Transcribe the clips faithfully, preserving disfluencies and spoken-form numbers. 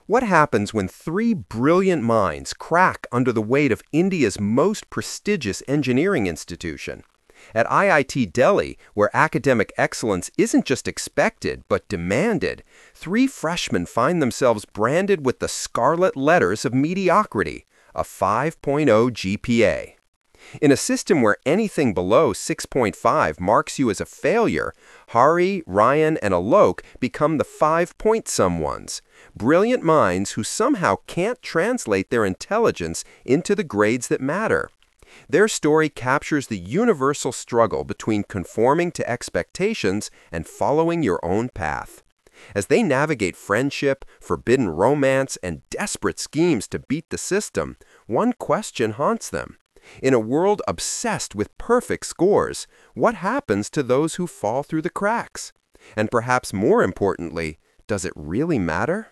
What happens when three brilliant minds crack under the weight of India's most prestigious engineering institution? At I I T Delhi, where academic excellence isn't just expected but demanded, three freshmen find themselves branded with the scarlet letters of mediocrity, a five point oh G P A. In a system where anything below six point five marks you as a failure, Hari, Ryan, and Alok become the five-point-some ones, brilliant minds who somehow can't translate their intelligence into the grades that matter. Their story captures the universal struggle between conforming to expectations and following your own path. As they navigate friendship, forbidden romance, and desperate schemes to beat the system, one question haunts them. In a world obsessed with perfect scores, what happens to those who fall through the cracks? And perhaps more importantly, does it really matter?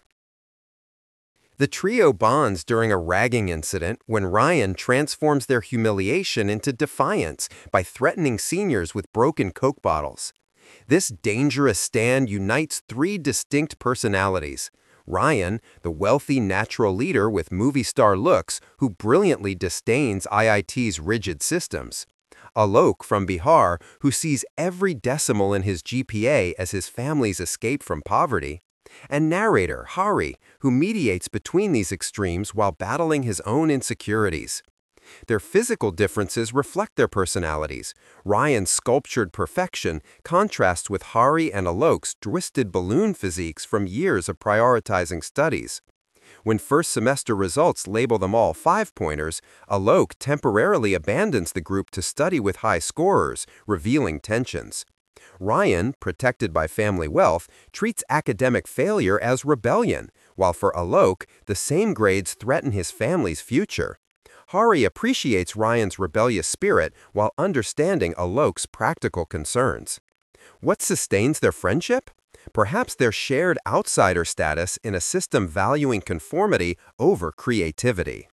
The trio bonds during a ragging incident when Ryan transforms their humiliation into defiance by threatening seniors with broken Coke bottles. This dangerous stand unites three distinct personalities. Ryan, the wealthy natural leader with movie star looks who brilliantly disdains I I T's rigid systems. Alok from Bihar, who sees every decimal in his G P A as his family's escape from poverty. And narrator Hari, who mediates between these extremes while battling his own insecurities. Their physical differences reflect their personalities. Ryan's sculptured perfection contrasts with Hari and Alok's twisted balloon physiques from years of prioritizing studies. When first semester results label them all five-pointers, Alok temporarily abandons the group to study with high scorers, revealing tensions. Ryan, protected by family wealth, treats academic failure as rebellion, while for Alok, the same grades threaten his family's future. Hari appreciates Ryan's rebellious spirit while understanding Alok's practical concerns. What sustains their friendship? Perhaps their shared outsider status in a system valuing conformity over creativity.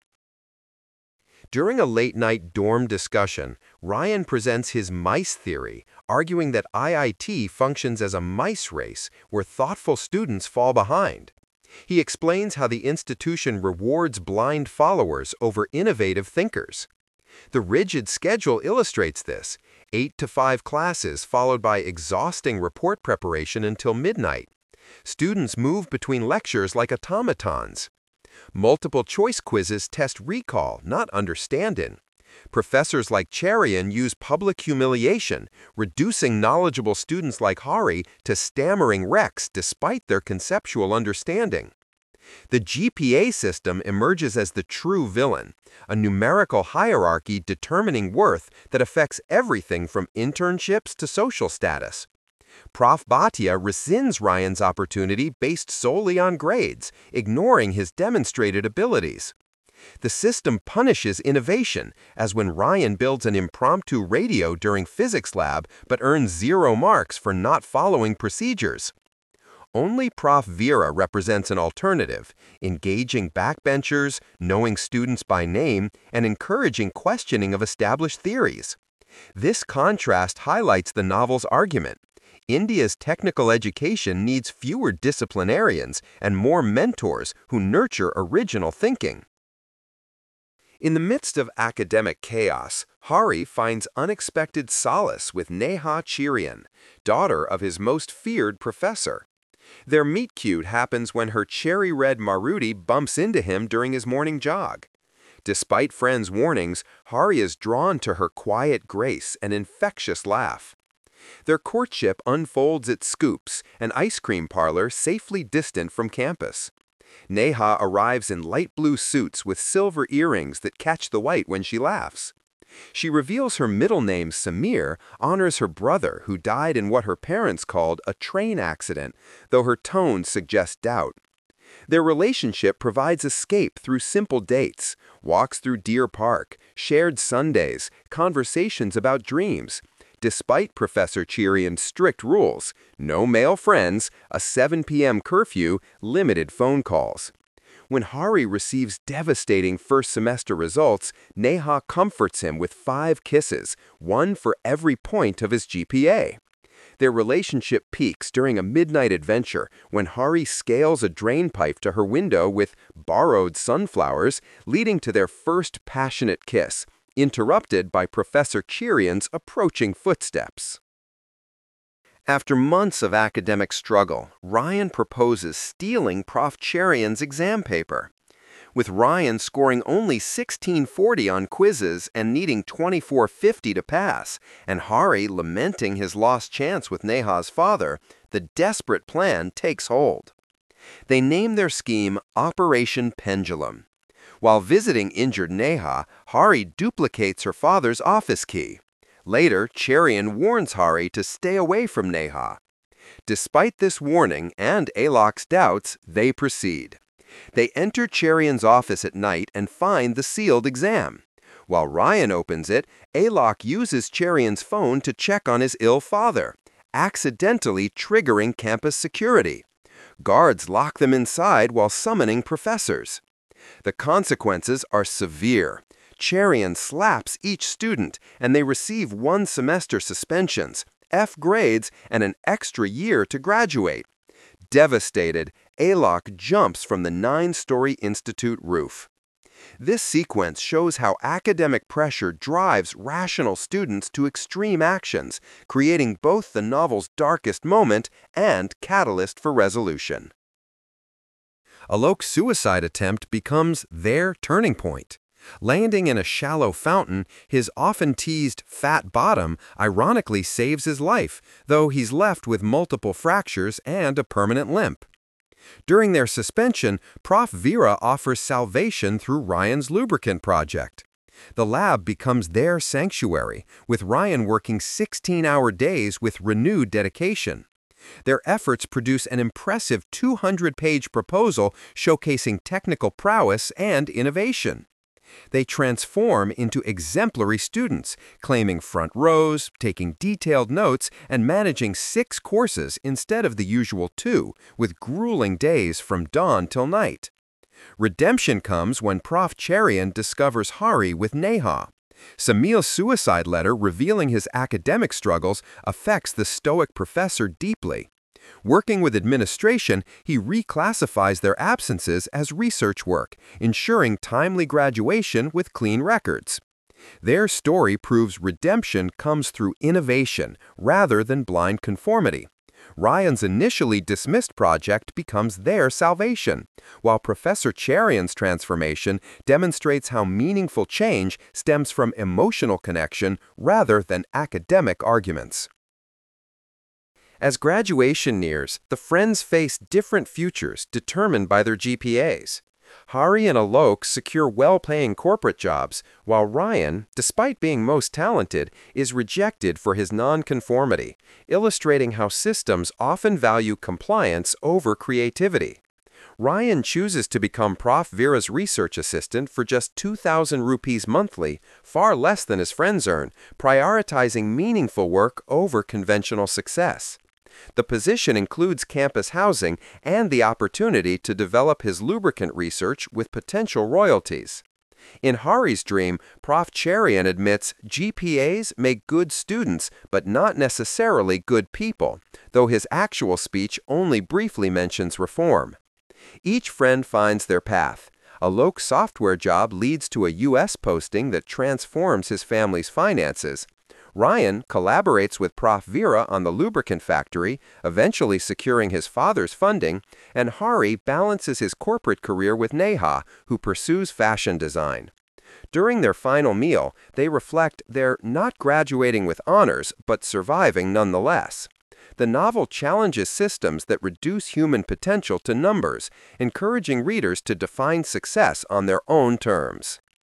During a late-night dorm discussion, Ryan presents his mice theory, arguing that I I T functions as a mice race where thoughtful students fall behind. He explains how the institution rewards blind followers over innovative thinkers. The rigid schedule illustrates this: eight to five classes followed by exhausting report preparation until midnight. Students move between lectures like automatons. Multiple choice quizzes test recall, not understanding. Professors like Cherian use public humiliation, reducing knowledgeable students like Hari to stammering wrecks despite their conceptual understanding. The G P A system emerges as the true villain, a numerical hierarchy determining worth that affects everything from internships to social status. Professor Bhatia rescinds Ryan's opportunity based solely on grades, ignoring his demonstrated abilities. The system punishes innovation, as when Ryan builds an impromptu radio during physics lab but earns zero marks for not following procedures. Only Professor Veera represents an alternative, engaging backbenchers, knowing students by name, and encouraging questioning of established theories. This contrast highlights the novel's argument. India's technical education needs fewer disciplinarians and more mentors who nurture original thinking. In the midst of academic chaos, Hari finds unexpected solace with Neha Cherian, daughter of his most feared professor. Their meet-cute happens when her cherry-red Maruti bumps into him during his morning jog. Despite friends' warnings, Hari is drawn to her quiet grace and infectious laugh. Their courtship unfolds at Scoops, an ice cream parlor safely distant from campus. Neha arrives in light blue suits with silver earrings that catch the white when she laughs. She reveals her middle name, Samir, honors her brother who died in what her parents called a train accident, though her tone suggests doubt. Their relationship provides escape through simple dates, walks through Deer Park, shared Sundays, conversations about dreams. Despite Professor Cherian's strict rules, no male friends, a seven p m curfew, limited phone calls. When Hari receives devastating first semester results, Neha comforts him with five kisses, one for every point of his G P A. Their relationship peaks during a midnight adventure when Hari scales a drain pipe to her window with borrowed sunflowers, leading to their first passionate kiss, interrupted by Professor Cherian's approaching footsteps. After months of academic struggle, Ryan proposes stealing Professor Cherian's exam paper. With Ryan scoring only sixteen forty on quizzes and needing twenty-four fifty to pass, and Hari lamenting his lost chance with Neha's father, the desperate plan takes hold. They name their scheme Operation Pendulum. While visiting injured Neha, Hari duplicates her father's office key. Later, Cherian warns Hari to stay away from Neha. Despite this warning and Alok's doubts, they proceed. They enter Cherian's office at night and find the sealed exam. While Ryan opens it, Alok uses Cherian's phone to check on his ill father, accidentally triggering campus security. Guards lock them inside while summoning professors. The consequences are severe. Cherian slaps each student, and they receive one semester suspensions, F grades, and an extra year to graduate. Devastated, Alok jumps from the nine-story institute roof. This sequence shows how academic pressure drives rational students to extreme actions, creating both the novel's darkest moment and catalyst for resolution. Alok's suicide attempt becomes their turning point. Landing in a shallow fountain, his often-teased fat bottom ironically saves his life, though he's left with multiple fractures and a permanent limp. During their suspension, Professor Vera offers salvation through Ryan's lubricant project. The lab becomes their sanctuary, with Ryan working sixteen-hour days with renewed dedication. Their efforts produce an impressive two hundred page proposal showcasing technical prowess and innovation. They transform into exemplary students, claiming front rows, taking detailed notes, and managing six courses instead of the usual two, with grueling days from dawn till night. Redemption comes when Professor Cherian discovers Hari with Neha. Samil's suicide letter revealing his academic struggles affects the stoic professor deeply. Working with administration, he reclassifies their absences as research work, ensuring timely graduation with clean records. Their story proves redemption comes through innovation rather than blind conformity. Ryan's initially dismissed project becomes their salvation, while Professor Cherian's transformation demonstrates how meaningful change stems from emotional connection rather than academic arguments. As graduation nears, the friends face different futures determined by their G P As. Hari and Alok secure well-paying corporate jobs, while Ryan, despite being most talented, is rejected for his nonconformity, illustrating how systems often value compliance over creativity. Ryan chooses to become Professor Vera's research assistant for just two thousand rupees monthly, far less than his friends earn, prioritizing meaningful work over conventional success. The position includes campus housing and the opportunity to develop his lubricant research with potential royalties. In Hari's dream, Professor Cherian admits G P As make good students, but not necessarily good people, though his actual speech only briefly mentions reform. Each friend finds their path. Alok's software job leads to a U S posting that transforms his family's finances. Ryan collaborates with Professor Vera on the lubricant factory, eventually securing his father's funding, and Hari balances his corporate career with Neha, who pursues fashion design. During their final meal, they reflect they're not graduating with honors, but surviving nonetheless. The novel challenges systems that reduce human potential to numbers, encouraging readers to define success on their own terms.